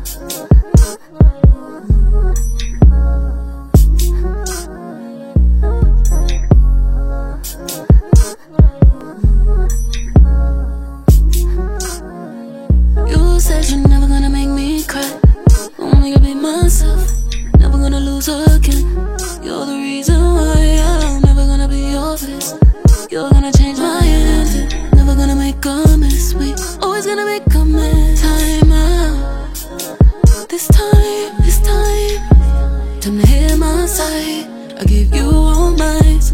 You said you're never gonna make me cry. Only gonna be myself, never gonna lose again. You're the reason why I'm never gonna be your best. You're gonna change my ending, never gonna make a mess. We always gonna make a mess. Time out. This time, time to hear my side. I gave you all mine.